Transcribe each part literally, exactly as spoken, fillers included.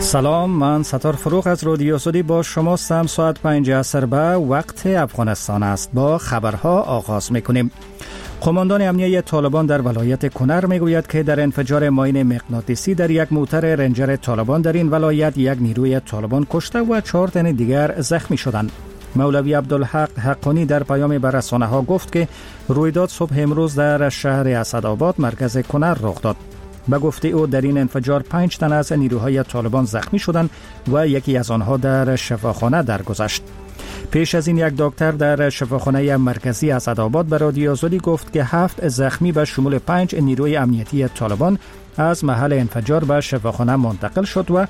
سلام، من ستار فروغ از رادیو آزادی با شما سم ساعت پنج عصر به وقت افغانستان است. با خبرها آغاز میکنیم. قماندان امنیه طالبان در ولایت کنر میگوید که در انفجار ماین مغناطیسی در یک موتر رنجر طالبان در این ولایت یک نیروی طالبان کشته و چهار تن دیگر زخمی شدند. مولوی عبدالحق حقانی در پیام به رسانه‌ها گفت که رویداد صبح امروز در شهر اسدآباد مرکز کنر رخ داد. به گفته او در این انفجار پنج تن از نیروهای طالبان زخمی شدند و یکی از آنها در شفاخانه درگذشت. پیش از این یک دکتر در شفاخانه مرکزی اسدآباد به رادیو آزادی گفت که هفت زخمی به شمول پنج نیروی امنیتی طالبان از محل انفجار به شفاخانه منتقل شد و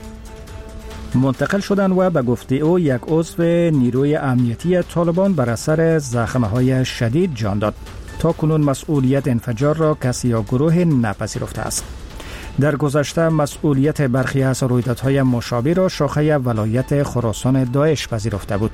منتقل شدند و به گفته او یک عضو نیروی امنیتی طالبان بر اثر زخم‌های شدید جان داد. تا کنون مسئولیت انفجار را کسی یا گروه نپذیرفته است. در گذشته مسئولیت برخی از رویدادهای مشابه را شاخه ولایت خراسان داعش پذیرفته بود.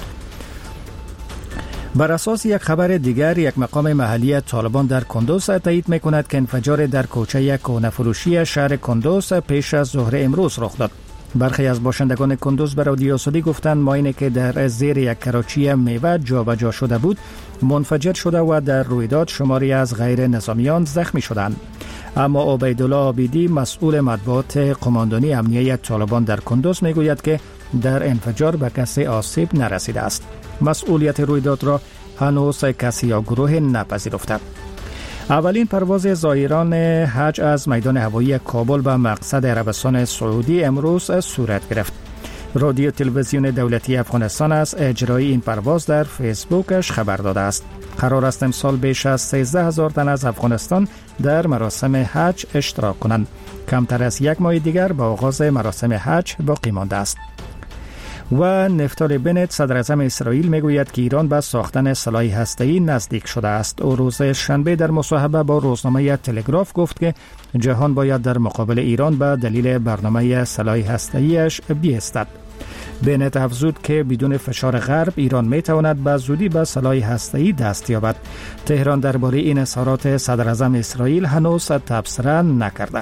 بر اساس یک خبر دیگر، یک مقام محلی طالبان در کندوز تایید می‌کند که انفجار در کوچه کهنه‌فروشی شهر کندوز پیش از ظهر امروز رخ داد. برخی از باشندگان کندوز به رادیو آزادی گفتند ماینی که در زیر یک کراچی میوه جابجا شده بود منفجر شده و در رویداد شماری از غیر نظامیان زخمی شدند. اما عبیدالله عابدی مسئول مطبوعات قماندانی امنیه طالبان در کندوز میگوید که در انفجار به کسی آسیب نرسیده است. مسئولیت رویداد را هنوز کسی یا گروه نپذیرفته. اولین پرواز زائران حج از میدان هوایی کابل به مقصد عربستان سعودی امروز صورت گرفت. رادیو تلویزیون دولتی افغانستان از اجرای این پرواز در فیسبوکش خبر داده است. قرار است امسال بیش از سیزده هزار تن از افغانستان در مراسم حج اشتراک کنند. کمتر از یک ماه دیگر با آغاز مراسم حج باقی مانده است. و نفتالی بنت صدر اعظم اسرائیل میگوید که ایران به ساختن سلاح هسته‌ای نزدیک شده است. او روز شنبه در مصاحبه با روزنامه تلگراف گفت که جهان باید در مقابل ایران به دلیل برنامه سلاح هسته‌ایش بایستد. بنت افزود که بدون فشار غرب ایران میتواند به زودی به سلاح هسته‌ای دست یابد. تهران درباره این اظهارات صدر اعظم اسرائیل هنوز تبصره نکرده.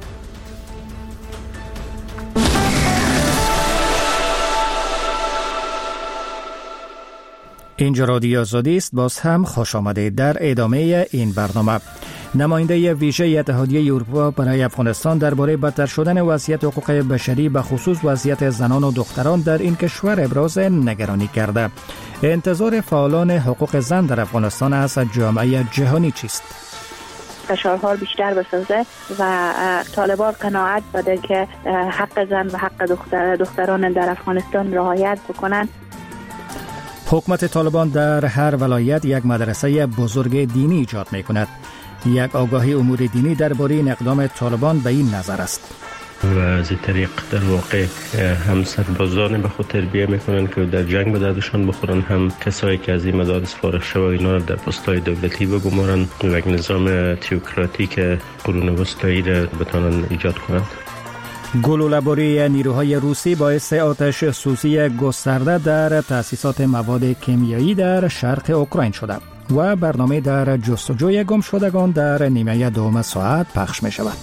اینجا رادیو آزادی است. باز هم خوش آمدید. در ادامه این برنامه نماینده ویژه اتحادیه اروپا برای افغانستان درباره بدتر شدن وضعیت حقوق بشری به خصوص وضعیت زنان و دختران در این کشور ابراز نگرانی کرده. انتظار فعالان حقوق زن در افغانستان از جامعه جهانی چیست؟ فشارها بیشتر بسازه و طالبان قناعت بده که حق زن و حق دختر دختران در افغانستان رعایت بکنند. حکومت طالبان در هر ولایت یک مدرسه بزرگ دینی ایجاد می کند. یک آگاهی امور دینی درباره این اقدام طالبان به این نظر است. و از این طریق در واقع هم سربازان به خود تربیه میکنن که در جنگ به دردشان بخورن، هم کسایی که از این مدارس فارغ شوند اینا را در پست‌های دولتی بگمارن و یک نظام تئوکراتیک قرون وسطایی را بتونن ایجاد کنند. گلوله‌باری نیروهای روسی باعث آتش سوزی گسترده در تأسیسات مواد کیمیایی در شرق اوکراین شده و برنامه در جستجوی گم شدگان در نیمه دوم ساعت پخش می شود.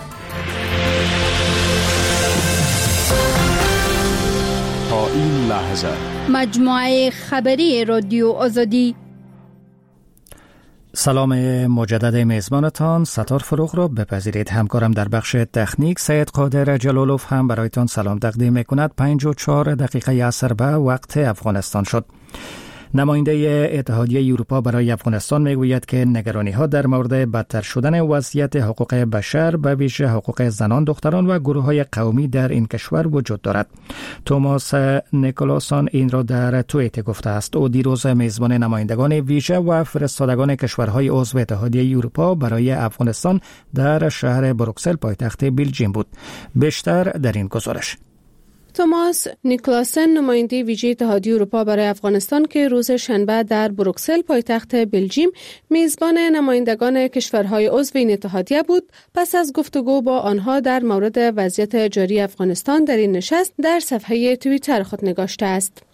تا این لحظه مجموعه خبری رادیو آزادی. سلام مجدد میزبانتان ستار فروغ را بپذیرید. همکارم در بخش تکنیک سید قادر جلالوف هم برایتان سلام تقدیم میکند. پنج و چهار دقیقه عصر به وقت افغانستان شد. نماینده اتحادیه اروپا برای افغانستان میگوید که نگرانی‌ها در مورد بدتر شدن وضعیت حقوق بشر به ویژه حقوق زنان، دختران و گروه‌های قومی در این کشور وجود دارد. توماس نیکولاسون این را در توییت گفته است. او دیروز میزبان نمایندگان ویژه و فرستادگان کشورهای عضو اتحادیه اروپا برای افغانستان در شهر بروکسل پایتخت بلژیم بود. بیشتر در این گزارش. توماس نیکلاسن نماینده ویژه اتحادیه اروپا برای افغانستان که روز شنبه در بروکسل پایتخت بلژیم میزبان نمایندگان کشورهای عضو این اتحادیه بود، پس از گفتگو با آنها در مورد وضعیت جاری افغانستان در این نشست در صفحه توییتر خود نگاشته است.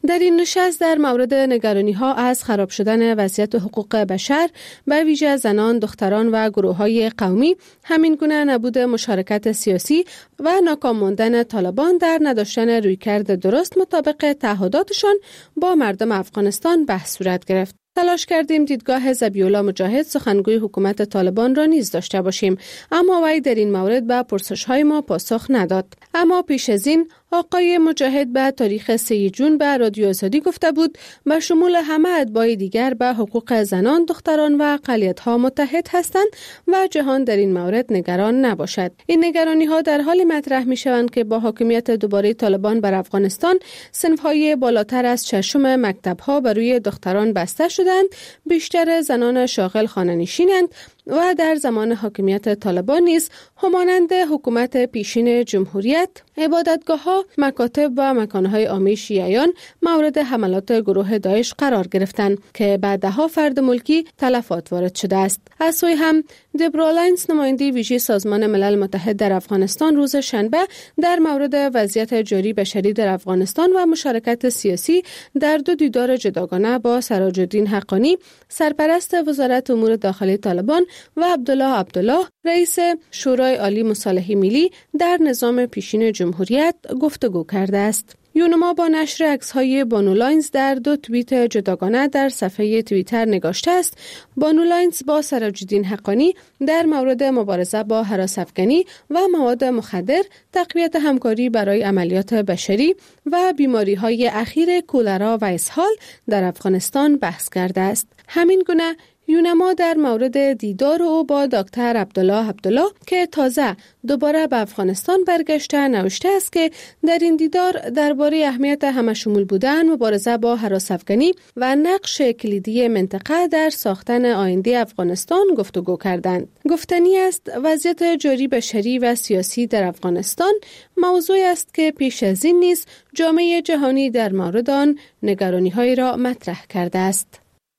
در این نشست در مورد نگرانی‌ها از خراب شدن وضعیت حقوق بشر به ویژه زنان، دختران و گروه‌های قومی، همین گونه نبود مشارکت سیاسی و ناکام ماندن طالبان در نداشتن رویکرد درست مطابق تعهداتشان با مردم افغانستان بحث صورت گرفت. تلاش کردیم دیدگاه ذبیح‌الله مجاهد سخنگوی حکومت طالبان را نیز داشته باشیم، اما وی در این مورد به پرسش‌های ما پاسخ نداد. اما پیش از این آقای مجاهد به تاریخ سه جون به رادیو آزادی گفته بود به شمول همه اتباع دیگر به حقوق زنان، دختران و اقلیت‌ها متحد هستند و جهان در این مورد نگران نباشد. این نگرانی‌ها در حال مطرح می‌شوند که با حاکمیت دوباره طالبان بر افغانستان صنف‌های بالاتر از چشم مکتب‌ها بر روی دختران بسته شدند، بیشتر زنان شاغل خانه‌نشینند و در زمان حاکمیت طالبان نیز همانند حکومت پیشین جمهوریت عبادتگاه‌ها، مکاتب و مکان‌های عامی شیعیان مورد حملات گروه داعش قرار گرفتند که بعدها فرد ملکی تلفات وارد شده است. از سوی هم دبرا لاینز نماینده ویژه سازمان ملل متحد در افغانستان روز شنبه در مورد وضعیت جاری بشری در افغانستان و مشارکت سیاسی در دو دیدار جداگانه با سراج الدین حقانی، سرپرست وزارت امور داخلی طالبان و عبدالله عبدالله، رئیس شورای عالی مصالحه ملی در نظام پیشین جمهوریت گفتگو کرده است. یونما با نشر عکس‌های بانو لاینز در دو توییت جداگانه در صفحه توییتر نگاشته است: بانو لاینز با سراج الدین حقانی در مورد مبارزه با هراس افغانی و مواد مخدر، تقویت همکاری برای عملیات بشری و بیماری‌های اخیر کولرا و اسهال در افغانستان بحث کرده است. همین گونه یونما در مورد دیدار او با دکتر عبدالله عبدالله که تازه دوباره به افغانستان برگشته نوشته است که در این دیدار درباره اهمیت همشمول بودن، مبارزه با هراس افغانی و نقش کلیدی منطقه در ساختن آینده افغانستان گفتگو کردند. گفتنی است وضعیت جاری بشری و سیاسی در افغانستان موضوعی است که پیش از این نیز جامعه جهانی در مورد آن نگرانی‌های را مطرح کرده است.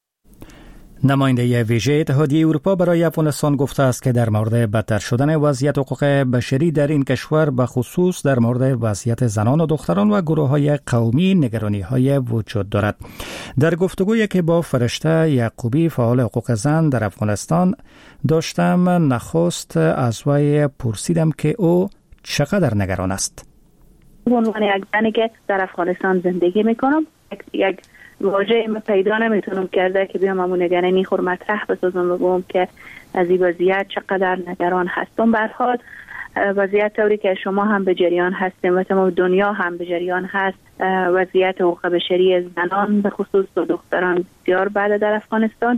نماینده ویژه اتحادیه اروپا برای افغانستان گفته است که در مورد بدتر شدن وضعیت حقوق بشری در این کشور به خصوص در مورد وضعیت زنان و دختران و گروه‌های قومی نگرانی‌های وجود دارد. در گفتگویی که با فرشته یعقوبی فعال حقوق زن در افغانستان داشتم، نخست از وی پرسیدم که او چقدر نگران است. به عنوان یک زنی که در افغانستان زندگی میکنم، یک واژه ما پیدا نمیتونم کرده که بیام همون نگرانی خور مطرح بسازم و بگم که از این وضعیت چقدر نگران هستم. به هر حال وضعیت طوری که شما هم به جریان هستیم و تمام دنیا هم به جریان هست، وضعیت حقوق بشری زنان به خصوص دختران بسیار بده در افغانستان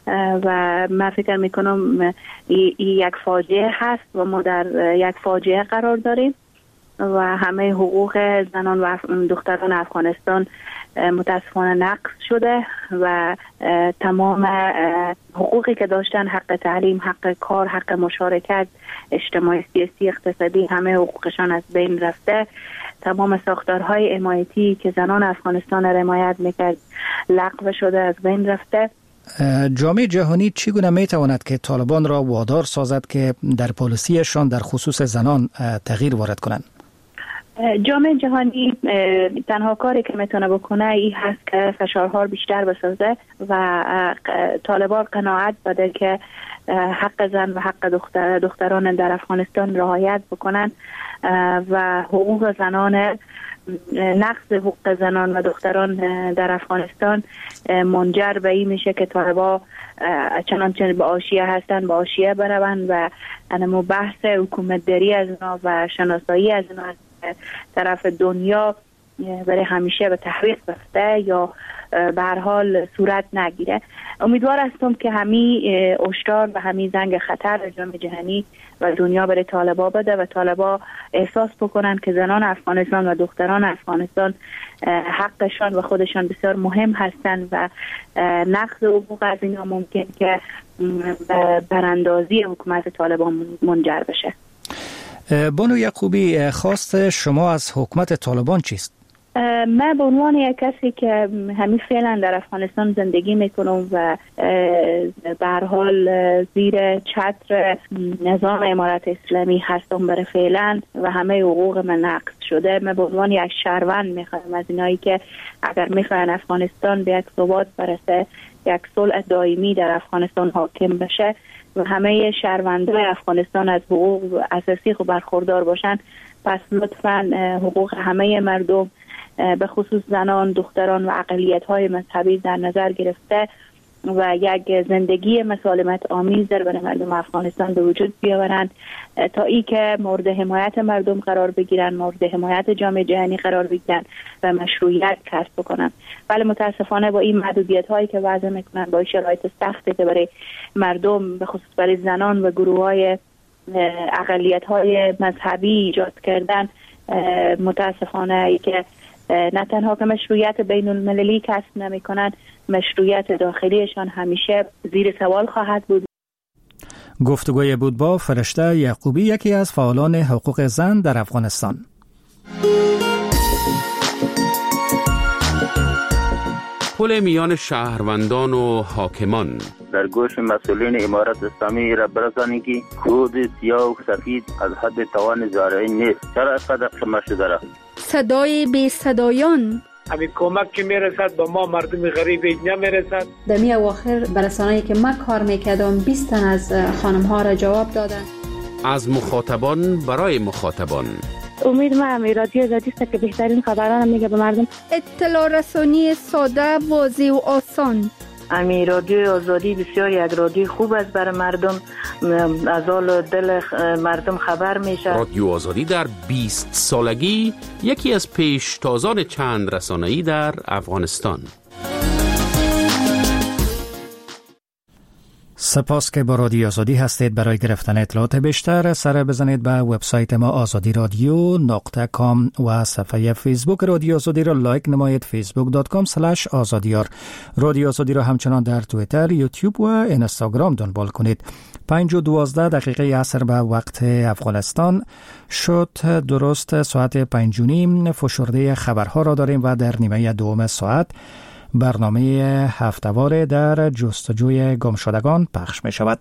و من فکر میکنم این یک فاجعه هست و ما در یک فاجعه قرار داریم و همه حقوق زنان و دختران افغانستان متاسفانه نقض شده و تمام حقوقی که داشتن، حق تعلیم، حق کار، حق مشارکت اجتماعی، سیاسی، اقتصادی، همه حقوقشان از بین رفته. تمام ساختارهای حمایتی که زنان افغانستان را حمایت میکرد لغو شده، از بین رفته. جامعه جهانی چگونه میتواند که طالبان را وادار سازد که در پالیسیشان در خصوص زنان تغییر وارد کنند؟ جامعه جهانی تنها کاری که میتونه بکنه این هست که فشارها بیشتر بسازه و طالبان قناعت بده که حق زن و حق دختر دختران در افغانستان رعایت بکنن و حقوق زنان، نقض حقوق زنان و دختران در افغانستان منجر به این میشه که طالبان چنانچه به آشیه هستن به آشیه بروند و انمو بحث حکومتداری از اینا و شناسایی از اینا از طرف دنیا برای همیشه به تحقیق رفته یا به هر حال صورت نگیره. امیدوار هستم که همین هشدار و همین زنگ خطر جامعه جهانی و دنیا برای طالبا بده و طالبا احساس بکنن که زنان افغانستان و دختران افغانستان حقشان و خودشان بسیار مهم هستند و نقض حقوق از اینا ممکن که براندازی حکومت طالبان منجر بشه. بانو یعقوبی، خواست شما از حکومت طالبان چیست؟ من به عنوان یک کسی که همین فعلا در افغانستان زندگی میکنم و به هر حال زیر چتر نظام امارت اسلامی هستم برای فعلا و همه حقوق من نقض شده، من به عنوان یک شهروند میخوام از اینایی که اگر میخوان افغانستان به یک ثبات برسه، یک صلح دائمی در افغانستان حاکم بشه و همه شهروندان افغانستان از حقوق اساسی خود برخوردار باشن، پس لطفاً حقوق همه مردم به خصوص زنان، دختران و اقلیت‌های مذهبی در نظر گرفته و یک زندگی مسالمت آمیز در برای مردم افغانستان به وجود بیاورند تا ای که مورد حمایت مردم قرار بگیرن، مورد حمایت جامعه جهانی قرار بگیرن و مشروعیت کسب بکنن. ولی متاسفانه با این محدودیت‌هایی که وضع میکنن، با شرایط سختی که برای مردم به خصوص برای زنان و گروه‌های اقلیت‌های مذهبی ایجاد کردن، متاسفانه ای که نه تنها که مشروعیت بین المللی کسب نمی کنند، مشروعیت داخلیشان همیشه زیر سوال خواهد بود. گفتگوی بود با فرشته یعقوبی، یکی از فعالان حقوق زن در افغانستان. پل میان شهروندان و حاکمان در گوش مسئولین امارت اسلامی را برسانید که کود سیاه و سفید از حد توان زارعی نیست. چرا اینقدر خمه شده را؟ صدای بی صدایان، همین کمک که میرسد به ما مردم غریب نمیرسد. در می اواخر برسانه‌ای که من کار میکردم بیست تن از خانم ها را جواب دادن. از مخاطبان برای مخاطبان. امید ما همی رادیو آزادی است که بهترین خبران میگه به مردم. اطلاع رسانی ساده، واضح و آسان. امی رادیو آزادی بسیار یک رادیو خوب است برای مردم، از حال دل مردم خبر میشه. رادیو آزادی در بیست سالگی یکی از پیشتازان چند رسانه‌ای در افغانستان. سپاس که با رادیو آزادی هستید. برای گرفتن اطلاعات بیشتر سر بزنید به وبسایت ما آزادی رادیو نقطه کام و صفحه فیسبوک رادیو آزادی را لایک نمایید، فیسبوک دات کام اسلش آزادیار. رادیو آزادی را همچنان در توییتر، یوتیوب و اینستاگرام دنبال کنید. پنج و دوازده دقیقه عصر به وقت افغانستان شد، درست ساعت پنج و نیم فشرده خبرها را داریم و در نیمه دوم ساعت برنامه هفته‌وار در جستجوی گمشدگان پخش می شود.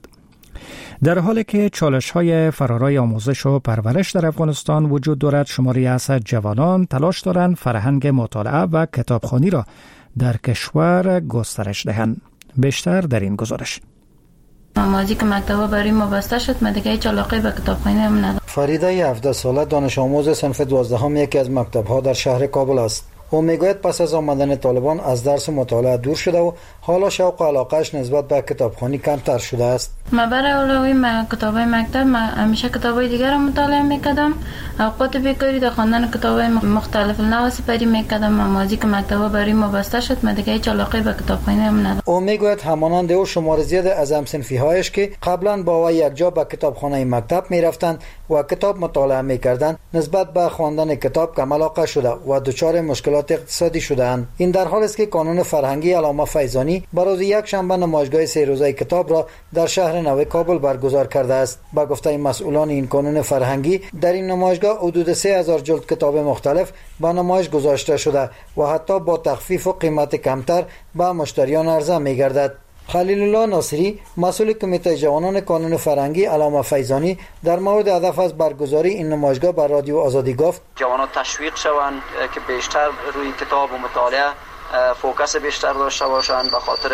در حالی که چالش های فرارای آموزش و پرورش در افغانستان وجود دارد، شماری از جوانان تلاش دارند فرهنگ مطالعه و کتابخوانی را در کشور گسترش دهند. بیشتر در این گزارش. مازی که مکتبا برای ما بسته شد، من دیگه هیچ علاقه به کتابخوانی هم ندارم. فریده هفده ساله دانش آموز صنف دوازدهم یکی از مکتب‌ها در شهر کابل است. او میگوید پس از آمدن طالبان از درس مطالعه دور شده و حالا شوق و علاقهش نسبت به کتابخوانی کمتر شده است. من برای اولوی من کتابای مکتب، من همیشه کتابای دیگر را مطالعه میکردم. اوقات بیکاری در خواندن کتابای مختلف النوع سپری میکردم. من مازی که مکتبا برای ما بسته شد، من دیگه هیچ علاقه به کتابخوانی هم ندارم. او میگوید همانند او شمار زیاد از هم‌صنفی‌هایش که قبلا با وی یکجا به کتابخانه مکتب میرفتند و کتاب مطالعه میکردند، نسبت به خواندن کتاب کم علاقه شده و دچار مشکلات اقتصادی شده‌اند. این در حالی است که کانون فرهنگی علامه فیضانی برای یک شنبه نمایشگاه سه روزه کتاب را در شهر نو کابل برگزار کرده است. با گفته مسئولان این کانون فرهنگی، در این نمایشگاه حدود سه هزار جلد کتاب مختلف به نمایش گذاشته شده و حتی با تخفیف و قیمت کمتر به مشتریان عرضه می‌گردد. خلیل الله ناصری، مسئول کمیته جوانان کانون فرهنگی علامه فیضانی، در مورد هدف از برگزاری این نمایشگاه بر رادیو آزادی گفت: جوانان تشویق شوند که بیشتر روی کتاب و مطالعه فوکس بیشتر داشته باشند، به خاطر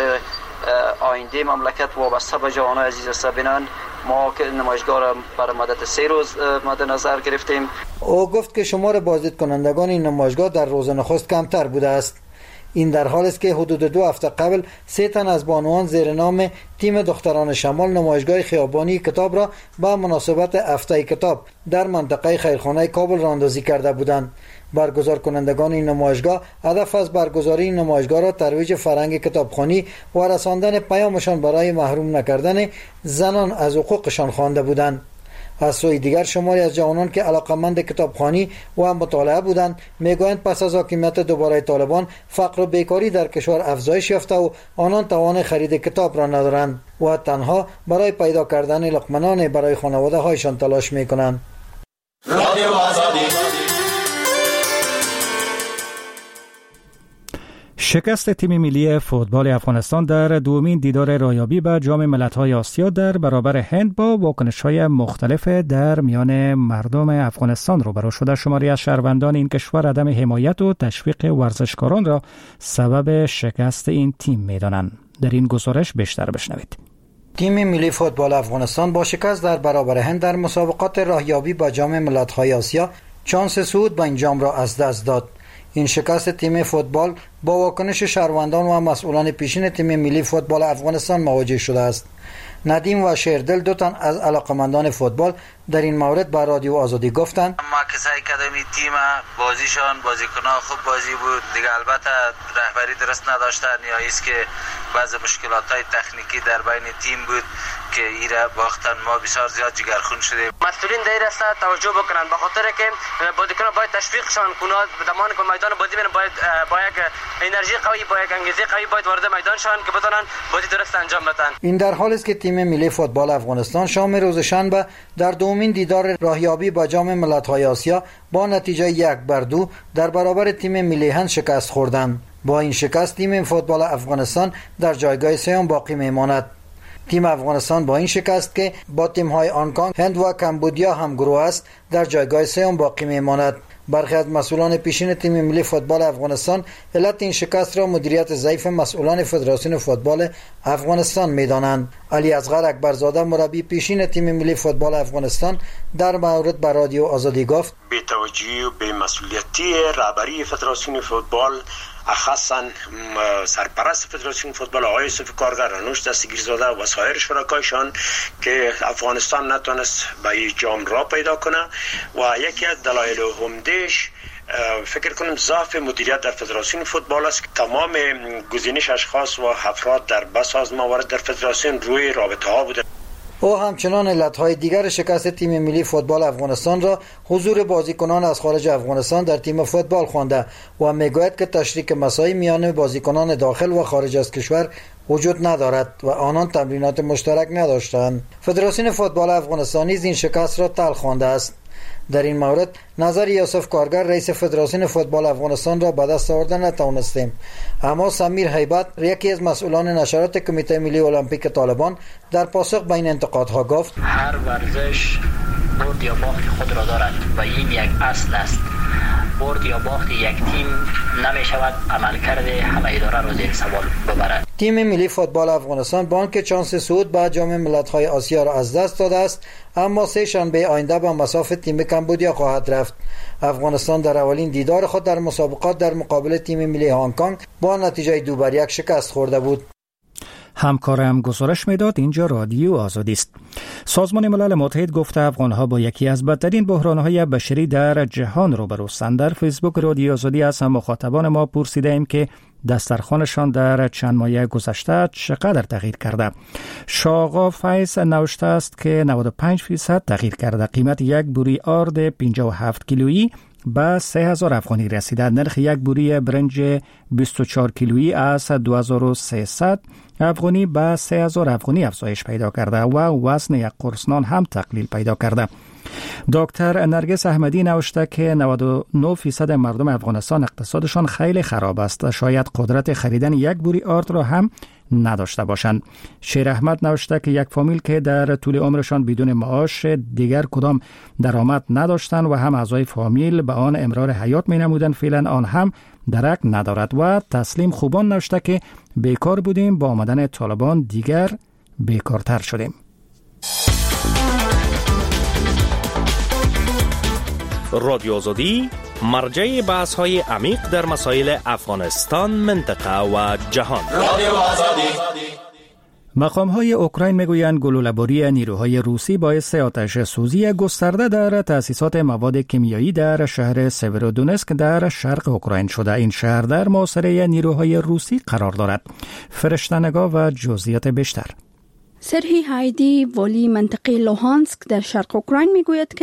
آینده مملکت وابسته به جوانان عزیز است. ببینند ما که نمایشگاه را برای مدت سه روز مد نظر گرفتیم. او گفت که شمار بازدید کنندگان این نمایشگاه در روز نخست کمتر بوده است. این در حالی است که حدود دو هفته قبل سه تن از بانوان زیر نام تیم دختران شمال نمایشگاه خیابانی کتاب را به مناسبت هفته کتاب در منطقه خیرخانه کابل راندازی کرده بودند. برگزار کنندگان این نمایشگاه هدف از برگزاری این نمایشگاه را ترویج فرهنگ کتابخوانی و رساندن پیامشان برای محروم نکردن زنان از حقوقشان خوانده بودند. از سوی دیگر شماری از جوانان که علاقمند کتابخوانی و مطالعه بودند میگویند پس از حاکمیت دوباره طالبان فقر و بیکاری در کشور افزایش یافته و آنان توان خرید کتاب را ندارند و تنها برای پیدا کردن لقمه‌نان برای خانواده هایشان تلاش میکنند. شکست تیم ملی فوتبال افغانستان در دومین دیدار رایابی به جام ملت‌های آسیا در برابر هند با واکنش‌های مختلف در میان مردم افغانستان روبرو شده. شماری از شهروندان این کشور عدم حمایت و تشویق ورزشکاران را سبب شکست این تیم می‌دانند. در این گزارش بیشتر بشنوید. تیم ملی فوتبال افغانستان با شکست در برابر هند در مسابقات راهیابی به جام ملت‌های آسیا شانس صعود به این جام را از دست داد. این شکست تیم فوتبال با واکنش شهروندان و مسئولان پیشین تیم ملی فوتبال افغانستان مواجه شده است. ندیم و شیردل دو تن از علاقمندان فوتبال در این مورد با رادیو آزادی گفتند ما که سعی کردیم تیم بازیشان بازیکنان خوب بازی بود دیگه، البته رهبری درست نداشتن یا ایست که بعض مشکلات‌های تکنیکی در بین تیم بود که ایره باختن. ما بسیار زیاد جگرخون شدیم. مسئولین در این راستا توجه بکنن به خاطر که بازیکنان باید تشویقشان کنند. زمانی که میدان بازی میرن باید با یک انرژی قوی با یک انگیزه قوی باید وارد میدان شون که بتونن بازی درست انجام بدن. این در حالی است که تیم ملی فوتبال افغانستان شام روز شنبه در دومین دیدار راهیابی با جام ملت‌های آسیا با نتیجه یک بر دو در برابر تیم ملی هند شکست خوردند. با این شکست تیم فوتبال افغانستان در جایگاه سوم باقی میماند. تیم افغانستان با این شکست که با تیم‌های هنگ‌کنگ، هند و کمبودیا هم گروه است در جایگاه سوم باقی میماند. برخی از مسئولان پیشین تیم ملی فوتبال افغانستان علت این شکست را مدیریت ضعیف مسئولان فدراسیون فوتبال افغانستان می‌دانند. علی اصغر اکبرزاده مربی پیشین تیم ملی فوتبال افغانستان در مورد به رادیو آزادی گفت: بی‌توجهی و بی‌مسئولیتی رهبری فدراسیون فوتبال، خاصا سرپرست فدراسیون فوتبال آقای یوسف کارگر، رانوش دستگیرزاده و سایر شرکایشان که افغانستان نتونست به این جام را پیدا کنه و یکی از دلایل عمده‌اش فکر کنم ضعف مدیریت در فدراسیون فوتبال است که تمام گزینش اشخاص و افراد در بساز موارد در فدراسیون روی رابطه ها بوده. او همچنان علتهای دیگر شکست تیم ملی فوتبال افغانستان را حضور بازیکنان از خارج افغانستان در تیم فوتبال خوانده و میگوید که تشریک مساعی میان بازیکنان داخل و خارج از کشور وجود ندارد و آنان تمرینات مشترک نداشتند. فدراسیون فوتبال افغانستان نیز این شکست را تلخ خوانده است. در این مورد نظر یوسف کارگر رئیس فدراسیون فوتبال افغانستان را به دست آوردن نتوانستیم، اما سمیر هیبت یکی از مسئولان نشرات کمیته ملی المپیک طالبان در پاسخ به این انتقادها گفت: هر ورزش برد یا باخت خود را دارد و این یک اصل است. برد یا باخت یک تیم نمی شود عملکرد همه اداره را زیر سوال ببرد. تیم ملی فوتبال افغانستان با آنکه شانس صعود به جام ملت‌های آسیا را از دست داده است، اما سه شنبه آینده به مصاف تیم کمبودیا خواهد رفت. افغانستان در اولین دیدار خود در مسابقات در مقابل تیم ملی هنگ‌کنگ با نتیجه دو بر یک شکست خورده بود. همکارم گزارش میداد. اینجا رادیو آزادی است. سازمان ملل متحد گفته افغانها با یکی از بدترین بحران‌های بشری در جهان روبروستند. در فیسبوک رادیو آزادی از مخاطبان ما پرسیده ایم که دسترخوانشان در چند ماه گذشته چقدر تغییر کرده. شاقا فیض نوشته است که نود و پنج درصد تغییر کرده. قیمت یک بوری آرد پنجاه و هفت کیلویی به سه هزار افغانی رسیده. نرخ یک بوری برنج بیست و چهار کیلویی از دو هزار و سیصد افغانی به سه هزار افغانی افزایش پیدا کرده و وزن یک قرص نان هم تقلیل پیدا کرده. دکتر نرگس احمدی نوشته که نود و نه درصد مردم افغانستان اقتصادشان خیلی خراب است. شاید قدرت خریدن یک بوری آرد را هم نداشته باشند. شیر احمد نوشته که یک فامیل که در طول عمرشان بدون معاش دیگر کدام درآمد نداشتند و هم اعضای فامیل به آن امرار حیات می نمودند، فعلا آن هم درک ندارد. و تسلیم خوبان نوشته که بیکار بودیم، با آمدن طالبان دیگر بیکارتر شدیم. رادیو آزادی مرجع بحث های عمیق در مسائل افغانستان، منطقه و جهان. رادیو آزادی. مقام های اوکراین میگویند گلوله‌باری نیروهای روسی باعث آتش سوزی گسترده در تأسیسات مواد کیمیایی در شهر سیورودونسک در شرق اوکراین شده. این شهر در محاصره نیروهای روسی قرار دارد. فرشته‌نگاه و جزئیات بیشتر. سرهی هایدی، والی منطقه لوهانسک در شرق اوکراین میگوید که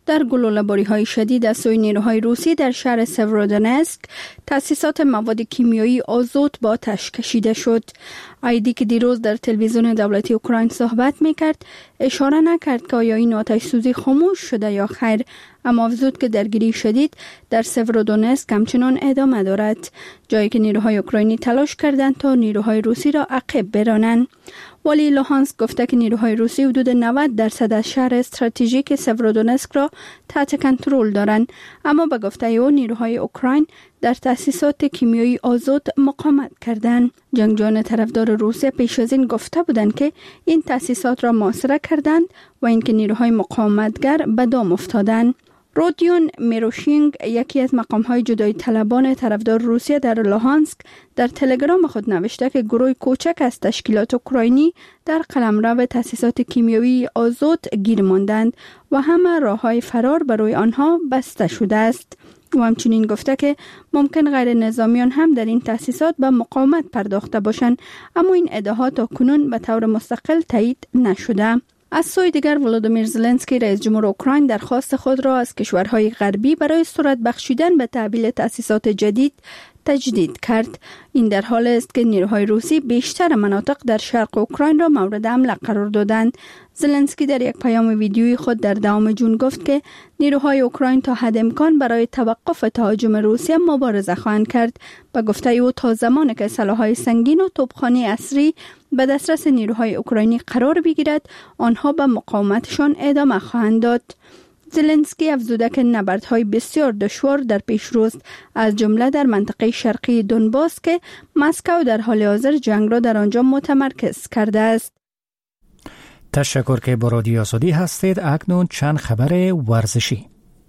در گلوله‌باری‌های شدید از سوی نیروهای روسی در شهر سورودونسک تأسیسات مواد کیمیایی آزوت با آتش کشیده شد. آیدی که دیروز در تلویزیون دولتی اوکراین صحبت میکرد اشاره نکرد که آیا این آتش سوزی خاموش شده یا خیر، اما افزود که درگیری شدید در سورودونسک همچنان ادامه دارد، جایی که نیروهای اوکراینی تلاش کردند تا نیروهای روسی را عقب برانند. والی لوهانسک گفته که نیروهای روسی حدود نود درصد از شهر استراتژیک سورودونسک را تحت کنترل دارند، اما به گفته او نیروهای اوکراین در تأسیسات کیمیایی آزوت مقاومت کردند. جنگجویان طرفدار روسیه پیش از این گفته بودند که این تأسیسات را محاصره کردند و اینکه نیروهای مقاومتگر به دام افتادند. رودیون میروشینگ، یکی از مقام‌های جدایی طلبان طرفدار روسیه در لوهانسک، در تلگرام خود نوشته که گروه کوچک از تشکیلات اوکراینی در قلمرو تأسیسات کیمیایی آزوت گیر ماندند و همه راه‌های فرار برای آنها بسته شده است. و همچنین گفته که ممکن غیر نظامیان هم در این تأسیسات به مقاومت پرداخته باشند، اما این ادعا تا کنون به طور مستقل تایید نشده. از سوی دیگر ولودیمیر زلنسکی رئیس جمهور اوکراین درخواست خود را از کشورهای غربی برای سرعت بخشیدن به تحویل تأسیسات جدید تجدید کرد. این در حالی است که نیروهای روسی بیشتر مناطق در شرق اوکراین را مورد حمله قرار دادند. زلنسکی در یک پیام ویدیویی خود در دوم جون گفت که نیروهای اوکراین تا حد امکان برای توقف تهاجم روسیه مبارزه خواهند کرد. به گفته او تا زمانی که سلاح‌های سنگین و توپخانه عصری به دسترس نیروهای اوکراینی قرار بگیرد، آنها به مقاومتشان ادامه خواهند داد. زلنسکی افزوده که نبردهای بسیار دشوار در پیش روست، از جمله در منطقه شرقی دونباس که مسکو در حال حاضر جنگ را در آنجا متمرکز کرده است. تشکر که با رادیو آزادی هستید. اکنون چند خبر ورزشی.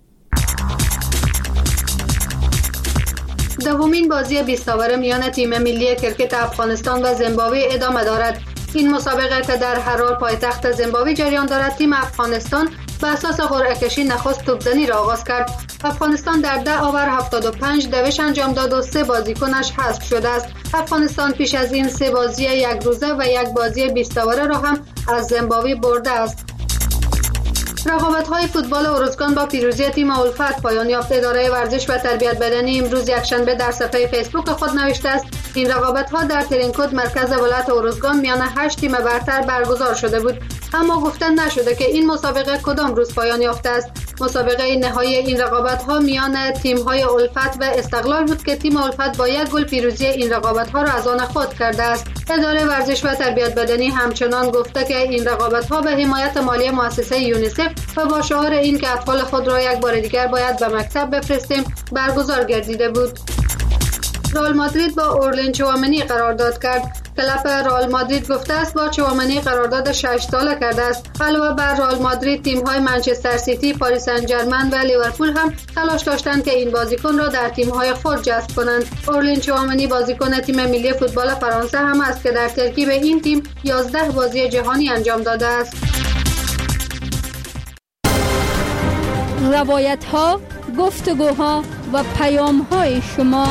دومین بازی بیست اوور میان تیم ملی کرکت افغانستان و زیمبابوه ادامه دارد. این مسابقه که در هرار پایتخت زیمبابوه جریان دارد، تیم افغانستان به اساس قرعه کشی نخست توپزنی را آغاز کرد. افغانستان در ده اوور هفتاد و پنج دوش انجام داد و سه بازیکنش حذف شده است. افغانستان پیش از این سه بازی یک روزه و یک بازی بیست اوره را هم از زیمبابوه برده است. رقابت‌های فوتبال ارزگان با پیروزی تیم الفت پایان یافت. اداره ورزش و تربیت بدنی امروز یکشنبه در صفحه فیسبوک خود نوشته است این رقابت‌ها در ترینکوت مرکز ولایت ارزگان میان هشت تیم برتر برگزار شده بود، اما گفته نشده که این مسابقه کدام روز پایان یافته است. مسابقه نهایی این رقابت‌ها میان تیم‌های الفت و استقلال بود که تیم الفت با یک گل پیروزی این رقابت‌ها را از آن خود کرده است. اداره ورزش و تربیت بدنی همچنان گفته که این رقابت‌ها به حمایت مالی مؤسسه یونیسف و با شعار این که اطفال خود را یک بار دیگر باید به مکتب بفرستیم برگزار گردیده بود. رئال مادرید با اورلین چوامنی قرارداد کرد. کلپ رئال مادرید گفته است با چوامنی قرارداد شش ساله کرده است. علاوه بر رئال مادرید، تیم‌های منچستر سیتی، پاریس سن ژرمن و لیورپول هم تلاش داشتند که این بازیکن را در تیم‌های خود جذب کنند. اورلین چوامنی بازیکن تیم ملی فوتبال فرانسه هم است که در ترکیب این تیم یازده بازی جهانی انجام داده است. روایت‌ها، گفتگوها و پیام‌های شما.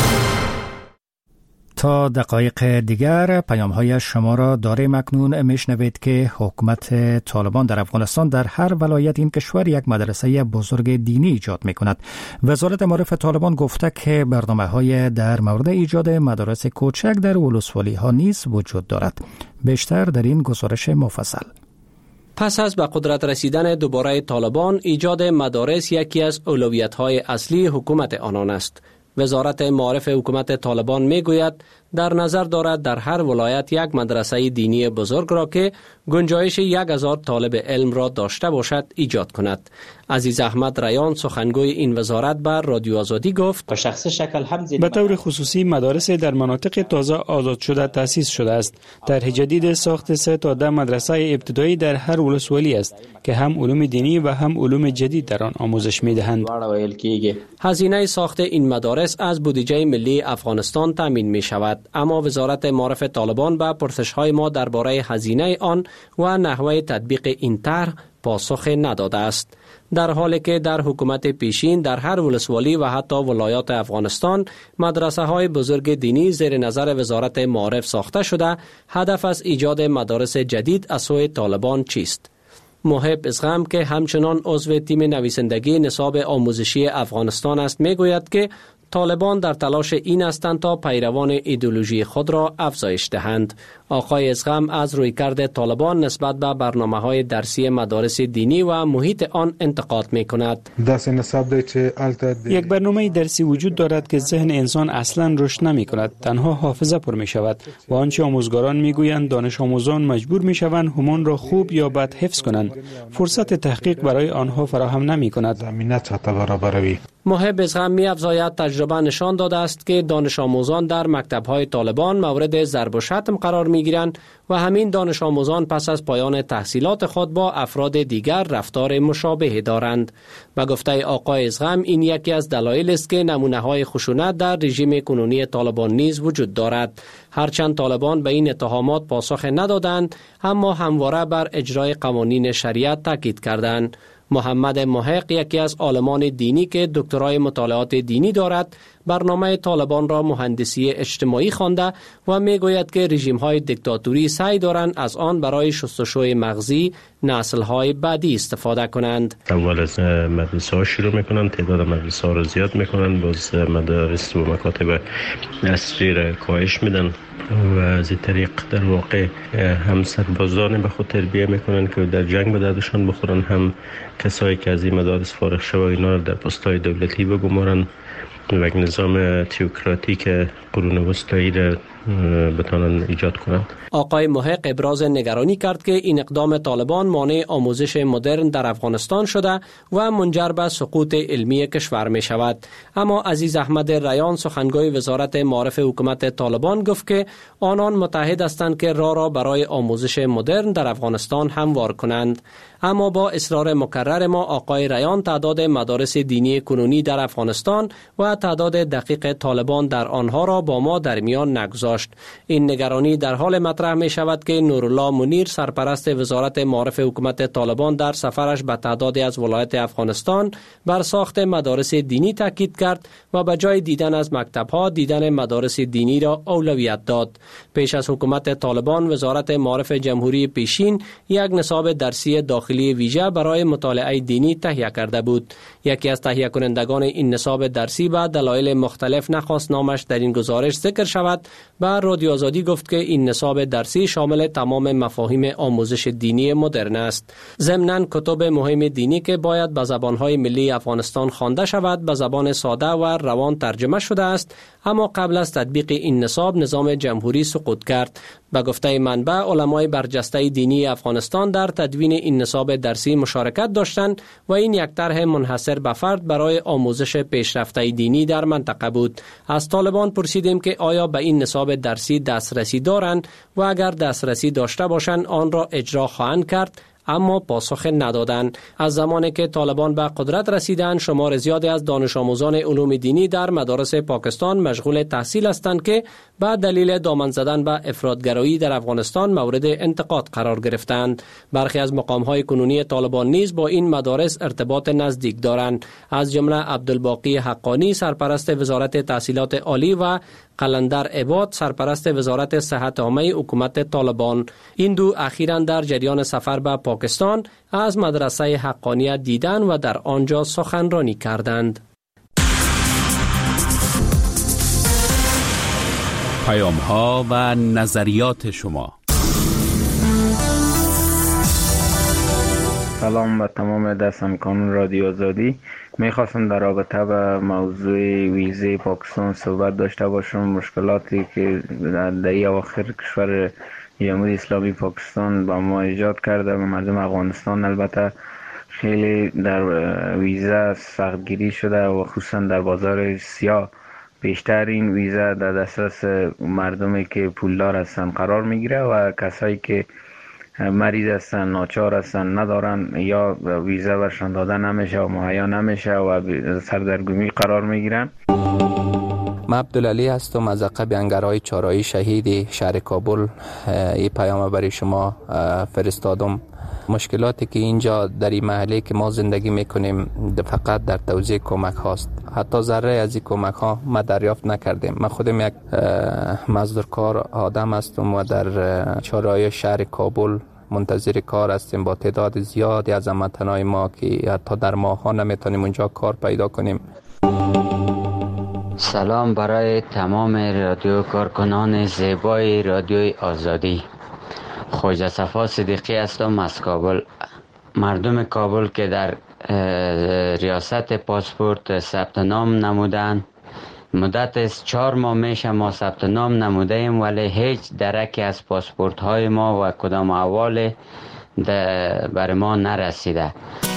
تا دقایق دیگر پیام‌های شما را داریم. اکنون میشنوید که حکومت طالبان در افغانستان در هر ولایت این کشور یک مدرسه بزرگ دینی ایجاد می‌کند. وزارت معارف طالبان گفته که برنامه‌های در مورد ایجاد مدارس کوچک در ولسوالی‌ها نیز وجود دارد. بیشتر در این گزارش مفصل. پس از به قدرت رسیدن دوباره طالبان، ایجاد مدارس یکی از اولویت‌های اصلی حکومت آنان است. وزارت معارف حکومت طالبان می گوید در نظر دارد در هر ولایت یک مدرسه دینی بزرگ را که گنجایش یک هزار طالب علم را داشته باشد ایجاد کند. عزیز احمد ریان سخنگوی این وزارت بر رادیو آزادی گفت به شخص شکل هم به طور خصوصی مدارس در مناطق تازه آزاد شده تأسیس شده است. طرح جدید ساخت سه تا ده مدرسه ابتدایی در هر ولسوالی است که هم علوم دینی و هم علوم جدید در آن آموزش می‌دهند. هزینه ساخت این مدارس از بودجه ملی افغانستان تامین می شود، اما وزارت معارف طالبان به پرسش‌های ما درباره هزینه آن و نحوه تطبیق این طرح پاسخ نداده است. در حالی که در حکومت پیشین در هر ولسوالی و حتی ولایات افغانستان مدرسه های بزرگ دینی زیر نظر وزارت معارف ساخته شده، هدف از ایجاد مدارس جدید از سوی طالبان چیست؟ محب ازغم که همچنان عضو تیم نویسندگی نصاب آموزشی افغانستان است میگوید که طالبان در تلاش این هستند تا پیروان ایدئولوژی خود را افزایش دهند. آقای ازغم از رویکرد طالبان نسبت به برنامه‌های درسی مدارس دینی و محیط آن انتقاد می‌کند. یک برنامه درسی وجود دارد که ذهن انسان اصلاً رشد نمی‌کند، تنها حافظه پر می‌شود و آنچه آموزگاران می‌گویند دانش آموزان مجبور می‌شوند همان را خوب یا بد حفظ کنند. فرصت تحقیق برای آنها فراهم نمی‌کند. محب ازغم می‌افزاید تجربه نشان داده است که دانش آموزان در مکتب‌های طالبان مورد ضرب و شتم قرار می‌گیرند و همین دانش آموزان پس از پایان تحصیلات خود با افراد دیگر رفتار مشابه دارند. به گفته آقای ازغم این یکی از دلایل است که نمونه‌های خشونت در رژیم کنونی طالبان نیز وجود دارد. هرچند طالبان به این اتهامات پاسخ ندادند، اما همواره بر اجرای قوانین شریعت تاکید کردند. محمد محق یکی از عالمان دینی که دکترای مطالعات دینی دارد برنامه طالبان را مهندسی اجتماعی خوانده و میگوید که رژیم‌های دیکتاتوری سعی دارند از آن برای شستشوی مغزی نسل‌های بعدی استفاده کنند. اول از مدرسه ها شروع میکنن، تعداد مدرسه ها را زیاد میکنن، باز مدارس و مکاتب اصلی را کاهش میدن و از این طریق در واقع هم سربازان به خود تربیه میکنن که در جنگ به دردشان بخورن، هم کسایی که از این مدارس فارغ شوند اینا را در پست‌های دولتی بگمارن و یک نظام تئوکراتیک قرون وسطایی را بتانن ایجاد کنند. آقای محق ابراز نگرانی کرد که این اقدام طالبان مانع آموزش مدرن در افغانستان شده و منجر به سقوط علمی کشور می شود. اما عزیز احمد ریان سخنگوی وزارت معارف حکومت طالبان گفت که آنان متحد هستند که راه را برای آموزش مدرن در افغانستان هموار کنند. اما با اصرار مکرر ما آقای ریان تعداد مدارس دینی کنونی در افغانستان و تعداد دقیق طالبان در آنها را با ما در میان نگذاشت. این نگرانی در حال مطرح می شود که نورالله منیر سرپرست وزارت معارف حکومت طالبان در سفرش به تعدادی از ولایت افغانستان بر ساخت مدارس دینی تاکید کرد و به جای دیدن از مکتب‌ها دیدن مدارس دینی را اولویت داد. پیش از حکومت طالبان وزارت معارف جمهوری پیشین یک نصاب درسی داخلی ویژه برای مطالعه دینی تهیه کرده بود. یکی از تهیه کنندگان این نصاب درسی به دلایل مختلف نخواست نامش در این گزارش ذکر شود. به رادیو آزادی گفت که این نصاب درسی شامل تمام مفاهیم آموزش دینی مدرن است. ضمناً کتب مهم دینی که باید به زبان‌های ملی افغانستان خوانده شود به زبان ساده و روان ترجمه شده است، اما قبل از تطبیق این نصاب نظام جمهوری سقوط کرد. به گفته منبع علمای برجسته دینی افغانستان در تدوین این نصاب درسی مشارکت داشتند و این یک طرح منحصر به فرد برای آموزش پیشرفته دینی در منطقه بود. از طالبان پرسیدیم که آیا به این نصاب درسی دسترسی دارند و اگر دسترسی داشته باشند آن را اجرا خواهند کرد، اما پاسخ ندادند. از زمانی که طالبان به قدرت رسیدند شمار زیادی از دانش آموزان علوم دینی در مدارس پاکستان مشغول تحصیل هستند که به دلیل دامن زدن به افراطگرایی در افغانستان مورد انتقاد قرار گرفتند. برخی از مقام‌های کنونی طالبان نیز با این مدارس ارتباط نزدیک دارند، از جمله عبدالباقی حقانی سرپرست وزارت تحصیلات عالی و قلندر عباد سرپرست وزارت صحت عامه حکومت طالبان. این دو اخیراً در جریان سفر به پاکستان از مدرسه حقانیه دیدن و در آنجا سخنرانی کردند. پیام ها و نظریات شما. سلام به تمام دستمکانان رادیو آزادی. میخواستم در رابطه به موضوع ویزه پاکستان صحبت داشته باشم. مشکلاتی که در اواخر کشور جمهوری اسلامی پاکستان با ما ایجاد کرده و مردم افغانستان البته خیلی در ویزه سختگیری شده و خصوصا در بازار سیاه بیشتر این ویزه در دسترس مردمی که پولدار هستند قرار میگیره و کسایی که مریض هستن، ناچار هستن، ندارن یا ویزه برشان داده نمیشه و مهیا نمیشه و سردرگمی قرار میگیرن. من عبدالعلی هستم از عقب انگرهای چهارراه شهید شهر کابل. این پیام برای شما فرستادم. مشکلاتی که اینجا در این محله که ما زندگی میکنیم فقط در توزیع کمک هاست. حتی ذره از این کمک ها ما دریافت نکردیم. من خودم یک مزدورکار آدم هستم و در چهارراه شهر کابل منتظر کار هستیم با تعداد زیادی از هموطنان ما که حتی در ماه ها نمیتونیم اونجا کار پیدا کنیم. سلام برای تمام رادیو کارکنان زیبای رادیوی آزادی. خواجه صفا صدیقی هستم از کابل. مردم کابل که در ریاست پاسپورت ثبت نام نمودن، مدت از چهار ماه میشه ما ثبت نام نموده ایم ولی هیچ درکی از پاسپورت های ما و کدام احوال بر ما نرسیده.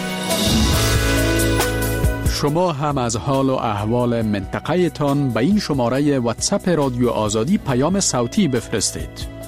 شما هم از حال و احوال منطقه تان به این شماره واتساپ رادیو آزادی پیام صوتی بفرستید.